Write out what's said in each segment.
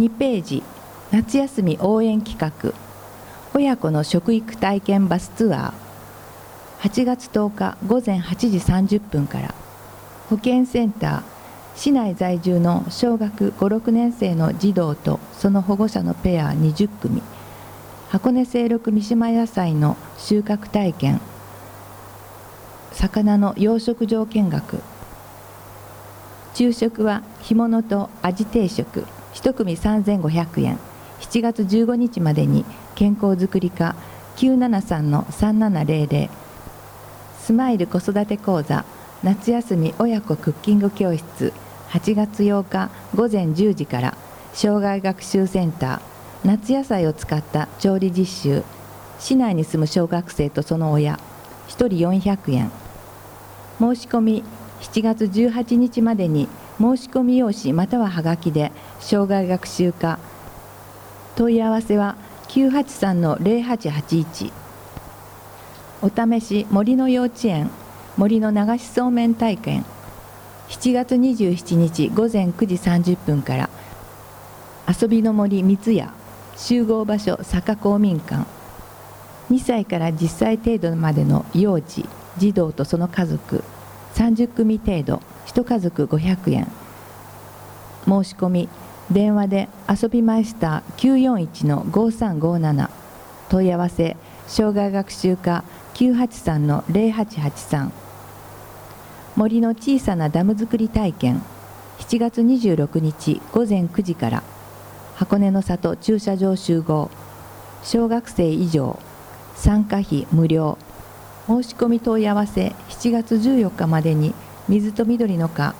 2ページ、夏休み応援企画、親子の食育体験バスツアー、8月10日午前8時30分から、保健センター、市内在住の小学5、6年生の児童とその保護者のペア20組、箱根清六三島野菜の収穫体験、魚の養殖場見学。昼食は干物と味定食、1組3500円。7月15日までに健康づくり課 973-3700 スマイル子育て講座夏休み親子クッキング教室8月8日午前10時から障害学習センター夏野菜を使った調理実習。市内に住む小学生とその親1人400円。申し込み7月18日までに申し込み用紙またははがきで障害学習課。問い合わせは 983-0881。 お試し森の幼稚園森の流しそうめん体験。7月27日午前9時30分から遊びの森三ツ屋集合場所坂公民館。2歳から10歳程度までの幼児児童とその家族30組程度、1家族500円。申し込み電話で遊びマイスター 941-5357。 問い合わせ障害学習課 983-0883。 森の小さなダム作り体験。7月26日午前9時から箱根の里駐車場集合。小学生以上参加費無料。申し込み問い合わせ7月14日までに水と緑の課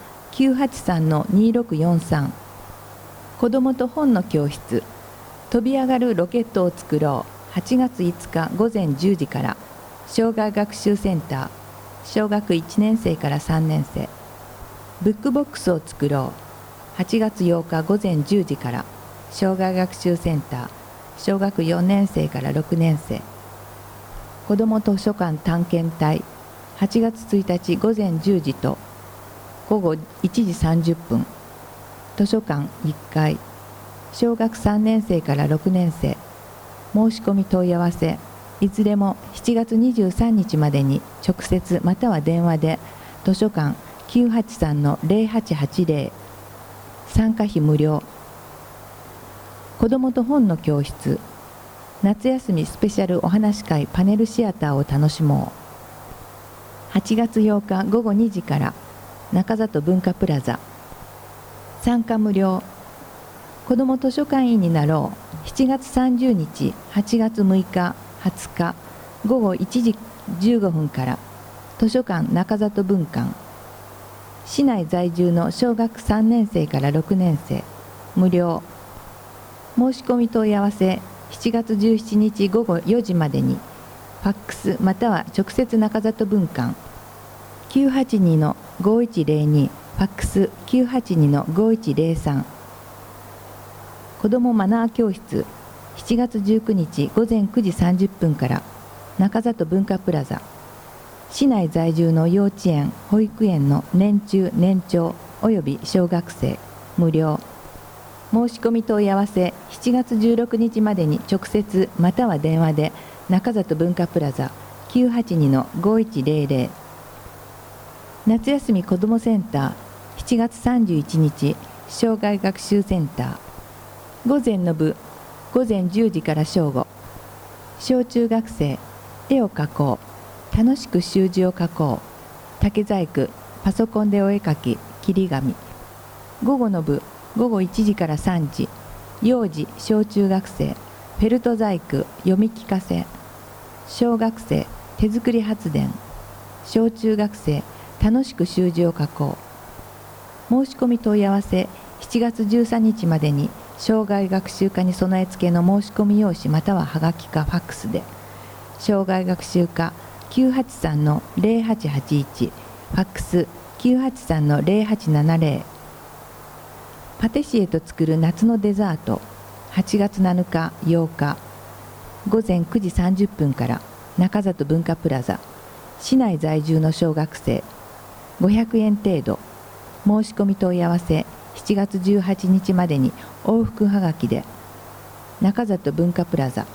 983-2643。子どもと本の教室。飛び上がるロケットを作ろう。8月5日午前10時から障害学習センター小学1年生から3年生。ブックボックスを作ろう。8月8日午前10時から障害学習センター小学4年生から6年生。子ども図書館探検隊。8月1日午前10時と午後1時30分。図書館1階。小学3年生から6年生。申し込み問い合わせいずれも7月23日までに直接または電話で図書館 983-0880。 参加費無料。子どもと本の教室。夏休みスペシャルお話会パネルシアターを楽しもう。8月8日午後2時から中里文化プラザ。参加無料。子ども図書館員になろう。7月30日8月6日20日午後1時15分から図書館中里文館。市内在住の小学3年生から6年生無料。申し込み問い合わせ7月17日午後4時までにファックスまたは直接中里文館 982-5102 ファックス 982-5103。 子どもマナー教室。7月19日午前9時30分から中里文化プラザ。市内在住の幼稚園保育園の年中年長および小学生無料。申し込み問い合わせ7月16日までに直接または電話で中里文化プラザ 982-5100。 夏休み子どもセンター。7月31日障害学習センター。午前の部午前10時から正午。小中学生絵を描こう。楽しく習字を描こう。竹細工パソコンでお絵描き切り紙。午後の部午後1時から3時。幼児小中学生フェルト細工読み聞かせ。小学生手作り発電。小中学生楽しく習字を書こう。申し込み問い合わせ7月13日までに障害学習課に備え付けの申し込み用紙またははがきかファックスで障害学習課 983-0881 ファックス 983-0870。 パティシエと作る夏のデザート。8月7日8日午前9時30分から中里文化プラザ。市内在住の小学生500円程度。申し込み問い合わせ 7月18日までに往復はがきで、中里文化プラザ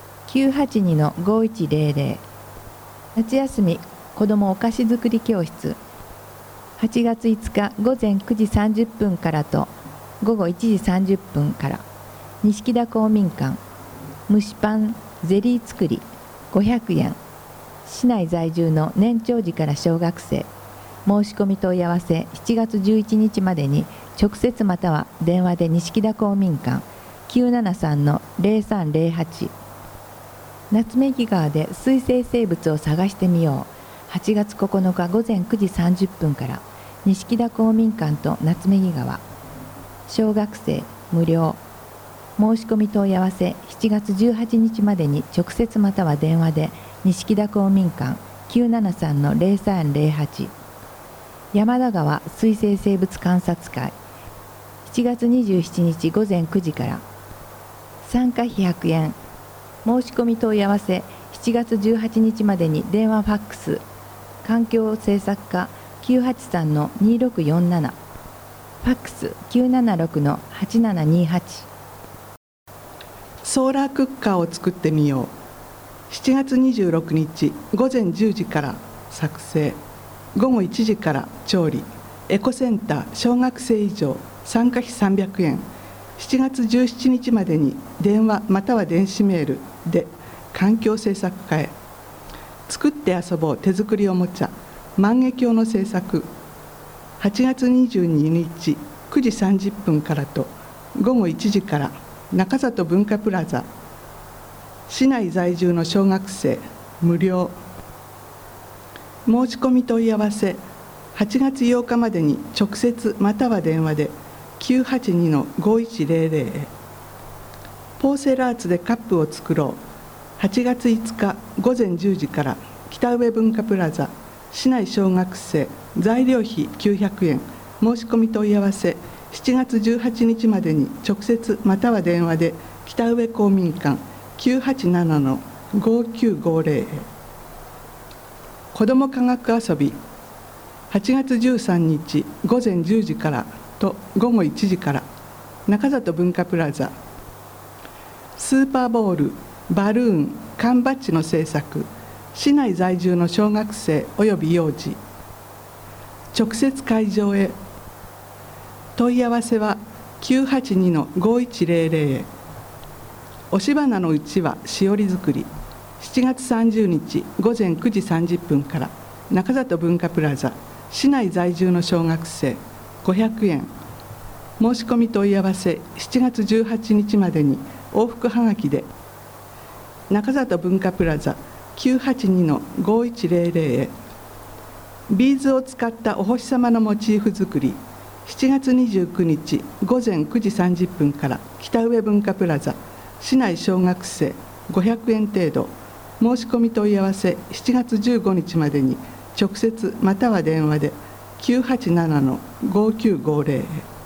982-5100 夏休み子どもお菓子作り教室、8月5日午前9時30分からと午後1時30分から、錦田公民館、蒸しパンゼリー作り500円、市内在住の年長児から小学生、申し込み問い合わせ7月11日までに直接または電話で錦田公民館 973-0308。 夏目木川で水生生物を探してみよう、8月9日午前9時30分から錦田公民館と夏目木川、小学生無料、申し込み問い合わせ7月18日までに直接または電話で錦田公民館 973-0308。 山田川水生生物観察会、7月27日午前9時から、参加費100円、申し込み問い合わせ7月18日までに電話ファックス、環境政策課 983-2647、ファックス 976-8728。 ソーラークッカーを作ってみよう、7月26日午前10時から作成、午後1時から調理、エコセンター小学生以上、参加費300円、7月17日までに電話または電子メールで環境政策課へ。作って遊ぼう手作りおもちゃ万華鏡の制作、8月22日9時30分からと午後1時から、中里文化プラザ、市内在住の小学生無料、申し込み問い合わせ8月8日までに直接または電話で 982-5100 へ。ポーセラーツでカップを作ろう、8月5日午前10時から北上文化プラザ、市内小学生、材料費900円、申し込み問い合わせ7月18日までに直接または電話で北上公民館 987-5950 へ。子ども科学遊び、8月13日午前10時からと午後1時から、中里文化プラザ、スーパーボール、バルーン、缶バッジの制作、市内在住の小学生および幼児、直接会場へ。問い合わせは 982-5100 へ。押し花のうちわしおり作り、7月30日午前9時30分から、中里文化プラザ、市内在住の小学生500円、申し込み問い合わせ7月18日までに往復はがきで、中里文化プラザ 982-5100 へ。ビーズを使ったお星様のモチーフ作り、7月29日午前9時30分から北上文化プラザ、市内小学生500円程度、申し込み問い合わせ7月15日までに直接または電話で 987-5950 へ。